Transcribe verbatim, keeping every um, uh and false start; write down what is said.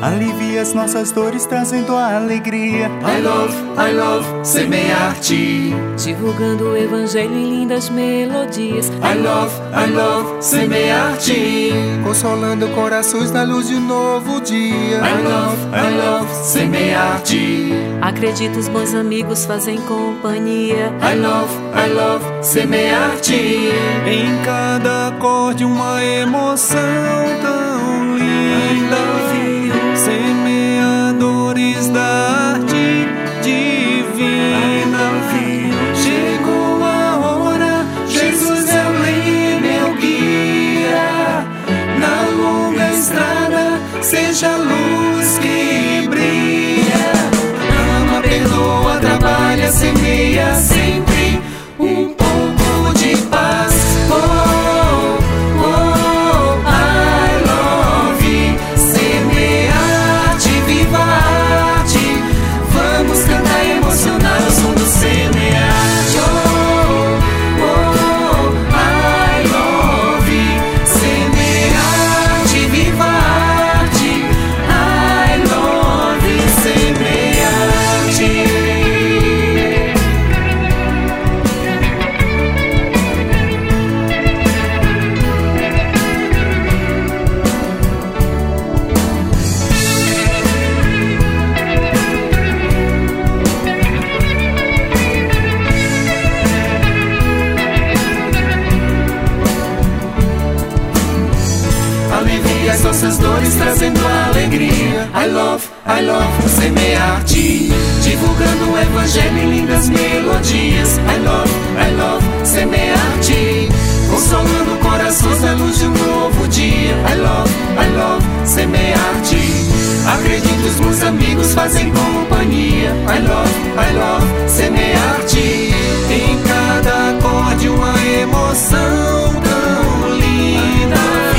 alivia as nossas dores, trazendo a alegria. I love, I love Semear-te, divulgando o evangelho em lindas melodias. I love, I love Semear-te, consolando corações na luz de um novo dia. I love, I love Semear-te, acredito os bons amigos fazem companhia. I love, I love Semear-te, em cada acorde uma emoção tão linda. Semeadores da arte divina, chegou a hora, Jesus é o rei, meu guia. Na longa estrada, seja a luz que brilha. Ama, perdoa, trabalha, semeia sempre um pouco de paz. Oh, oh, I love Semear-te, viva a arte. Vamos cantar, emocionar o som do Semear-te. Oh, oh, I love Semear-te, viva a arte. I love Semear-te. Alivia as nossas dores, trazendo a alegria. I love, I love Semear-te, divulgando o evangelho em lindas melodias. I love, I love Semear-te, consolando corações na luz de um novo dia. I love, I love Semear-te, acredito os meus amigos fazem companhia. I love, I love Semear-te, em cada acorde uma emoção tão linda.